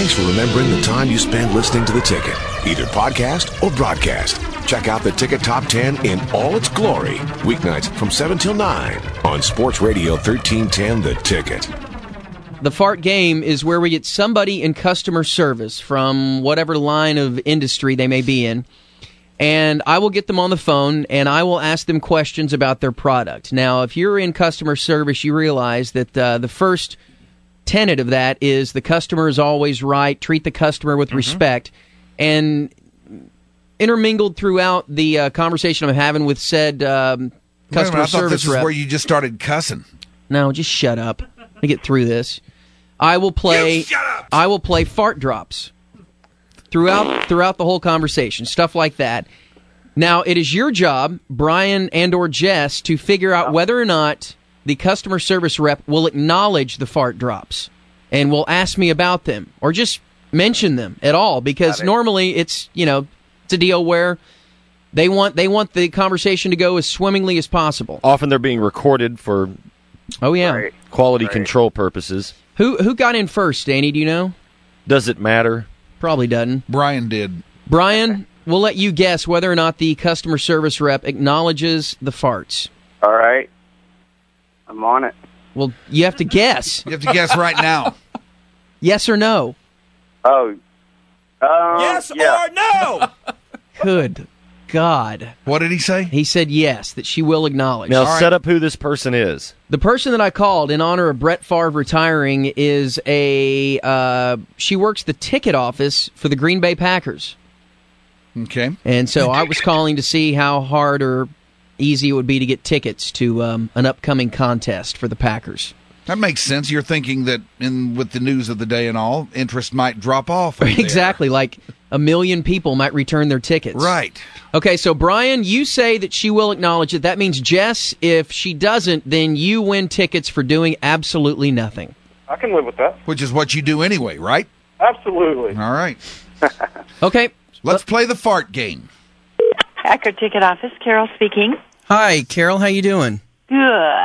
Thanks for remembering the time you spent listening to The Ticket, either podcast or broadcast. Check out The Ticket Top 10 in all its glory, weeknights from 7 till 9 on Sports Radio 1310 The Ticket. The Fart Game is where we get somebody in customer service from whatever line of industry they may be in, and I will get them on the phone, and I will ask them questions about their product. Now, if you're in customer service, you realize that the first tenet of that is the customer is always right, treat the customer with respect, and intermingled throughout the conversation I'm having with said customer service rep. I thought this is where you just started cussing. No, just shut up. Let me get through this. I will play fart drops throughout the whole conversation, stuff like that. Now, it is your job, Brian and or Jess, to figure out whether or not the customer service rep will acknowledge the fart drops and will ask me about them or just mention them at all, because normally it's a deal where they want the conversation to go as swimmingly as possible. Often they're being recorded for quality control purposes. Who got in first, Danny? Do you know? Does it matter? Probably doesn't. Brian did. Brian, we'll let you guess whether or not the customer service rep acknowledges the farts. All right. I'm on it. Well, you have to guess. You have to guess right now. Yes or no? Oh. Yes or no? Good God. What did he say? He said yes, that she will acknowledge. Now set up who this person is. The person that I called in honor of Brett Favre retiring is she works the ticket office for the Green Bay Packers. Okay. And so I was calling to see how hard or easy it would be to get tickets to an upcoming contest for the Packers. That makes sense. You're thinking that with the news of the day and all, interest might drop off. Exactly, like 1 million people might return their tickets. Right. Okay, so Brian, you say that she will acknowledge it. That means, Jess, if she doesn't, then you win tickets for doing absolutely nothing. I can live with that. Which is what you do anyway, right? Absolutely. All right. Okay. Let's play the fart game. Packer Ticket Office, Carol speaking. Hi, Carol. How you doing? Good.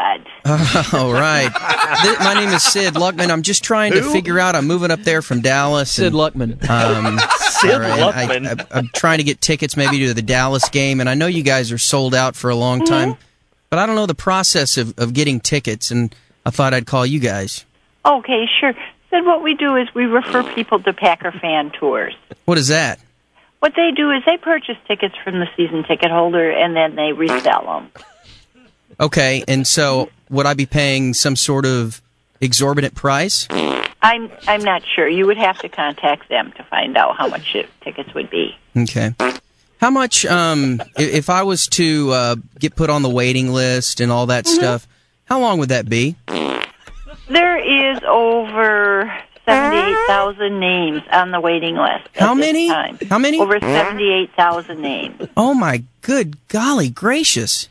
All right. My name is Sid Luckman. I'm just trying to figure out. I'm moving up there from Dallas. Sid Luckman. Sid Luckman. I'm trying to get tickets maybe to the Dallas game, and I know you guys are sold out for a long time, but I don't know the process of getting tickets, and I thought I'd call you guys. Okay, sure. Sid, what we do is we refer people to Packer fan tours. What is that? What they do is they purchase tickets from the season ticket holder, and then they resell them. Okay, and so would I be paying some sort of exorbitant price? I'm not sure. You would have to contact them to find out how much tickets would be. Okay. How much, if I was to get put on the waiting list and all that stuff, how long would that be? There is over 78,000 names on the waiting list. How many? How many? Over 78,000 names. Oh, my good golly gracious.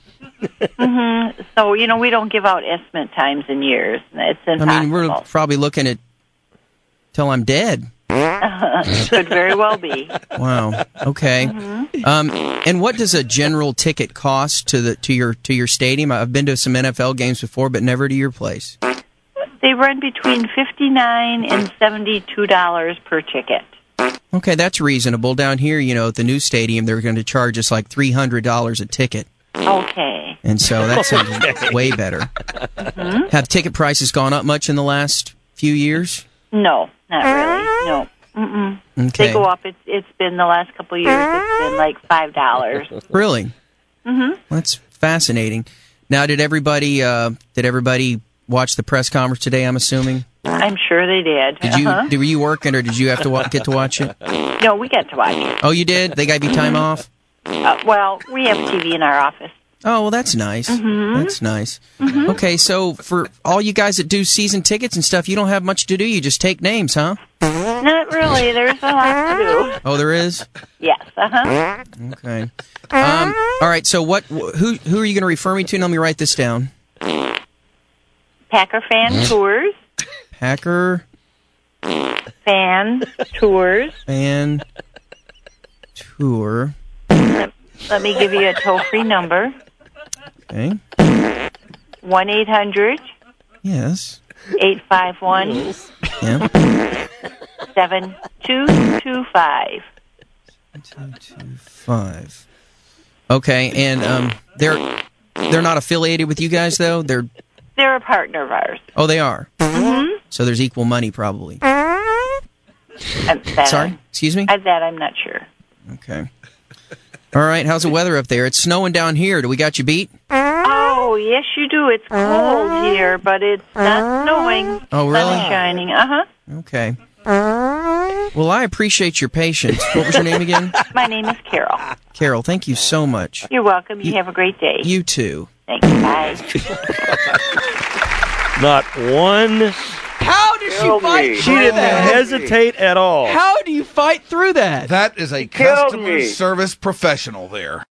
So, we don't give out estimate times in years. It's impossible. I mean, we're probably looking at till I'm dead. Could very well be. Wow. Okay. And what does a general ticket cost to your stadium? I've been to some NFL games before, but never to your place. They run between $59 and $72 per ticket. Okay, that's reasonable. Down here, at the new stadium, they're going to charge us like $300 a ticket. Okay. And so that sounds way better. Have ticket prices gone up much in the last few years? No, not really. No. Okay. They go up. It's been the last couple of years. It's been like $5. Really? That's fascinating. Now, did everybody watch the press conference today? I'm assuming. I'm sure they did. Were you working, or did you have to get to watch it? No, we got to watch it. Oh, you did? They gave you time off? Well, we have TV in our office. Oh, well, that's nice. That's nice. Okay, so for all you guys that do season tickets and stuff, you don't have much to do. You just take names, huh? Not really. There's a lot to do. Oh, there is? Yes. Okay. All right. So who are you going to refer me to? Let me write this down. Packer fan tours. Packer fan tours. Fan tour. Let me give you a toll-free number. Okay. 1-800. Yes. 851. Yeah. 7225. 225. Okay, and they're not affiliated with you guys though. They're a partner of ours. Oh, they are. Mm-hmm. So there's equal money probably. Sorry, excuse me. That I'm not sure. Okay. All right. How's the weather up there? It's snowing down here. Do we got you beat? Oh, yes, you do. It's cold here, but it's not snowing. Oh, really? Sun is shining. Uh-huh. Okay. Well, I appreciate your patience. What was your name again? My name is Carol. Carol, thank you so much. You're welcome. You have a great day. You too. Thanks. Bye. Not one. How did you fight She through didn't that? hesitate at all. How do you fight through that? That is a customer service professional there.